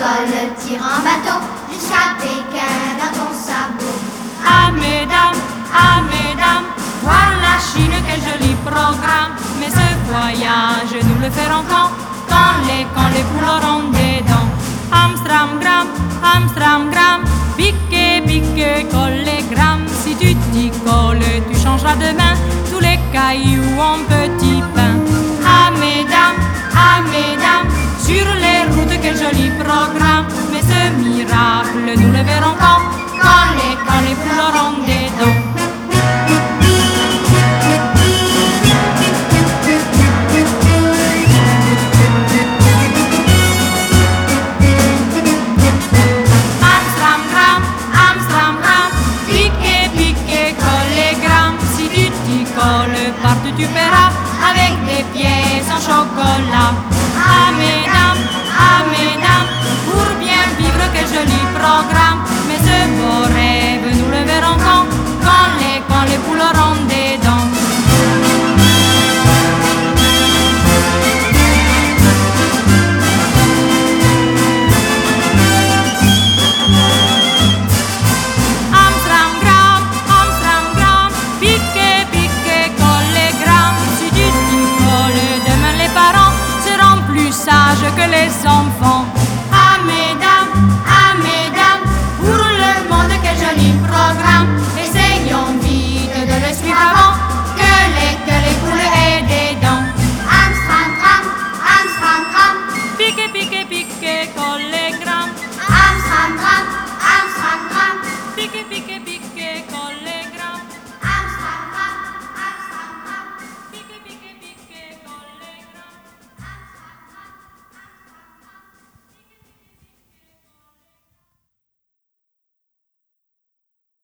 tire en bateau jusqu'à Pékin dans ton sabot. Ah mesdames, voir la Chine, quel joli programme. Mais ce voyage, nous le ferons quand les poules auront des dents. Amstramgram, piqué, collégramme. Si tu t'y colles, tu changeras demain tous les cailloux en petit pain. Ah mesdames, sur les routes, quel joli programme. Mais ce miracle, nous le verrons quand les poules auront des dents. Amstramgram, piqué, collégramme. Si tu t'y colles, partout tu paieras avec des pièces en chocolat. Ah mesdames, pour bien vivre, quel joli programme. Mais ce beau rêve, nous le verrons quand les poules auront des dents. Amstramgram, piqué, collégramme. Si tu t'y colles, demain les parents seront plus sages que les enfants.